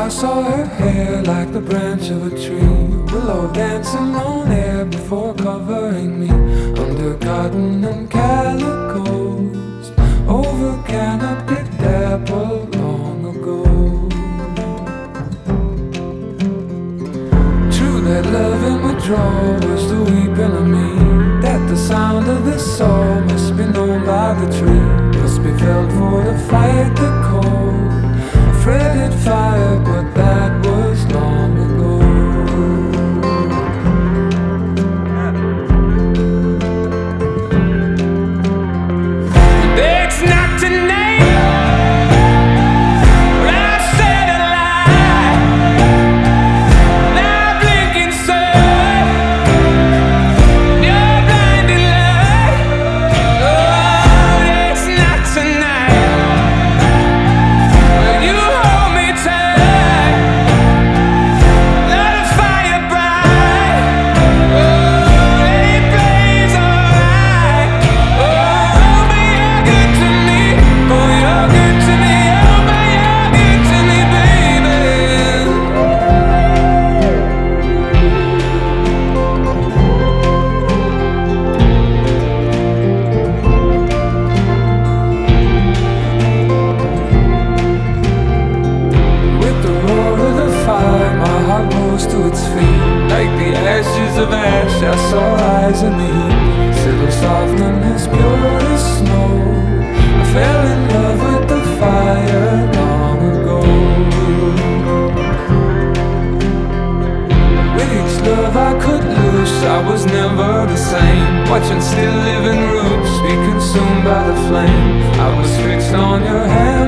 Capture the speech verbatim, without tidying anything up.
I saw her hair like the branch of a tree, willow dancing on air before covering me, under cotton and calicos, over canopied dapple long ago. True that love in withdrawal was the weeping of me, that the sound of this soul must be known by the tree, must be felt for the fight the cold. A fretted fire, but that was long ago. It's not tonight, but I said a lie. Now blinking sun, your blinding light. Oh, it's not tonight. Will you hold me tight? Let the fire bright. Oh, let it blaze alright. Oh, but you're good to me. Oh, you're good to me. Oh, but you're good to me, baby. With the roar of the fire, my heart rose to its feet. Like the ashes of ash, I saw eyes in the heat, settle soft and as pure as snow. I fell in love with the fire long ago. With each love I could lose, I was never the same. Watching still living roots be consumed by the flame. I was fixed on your hand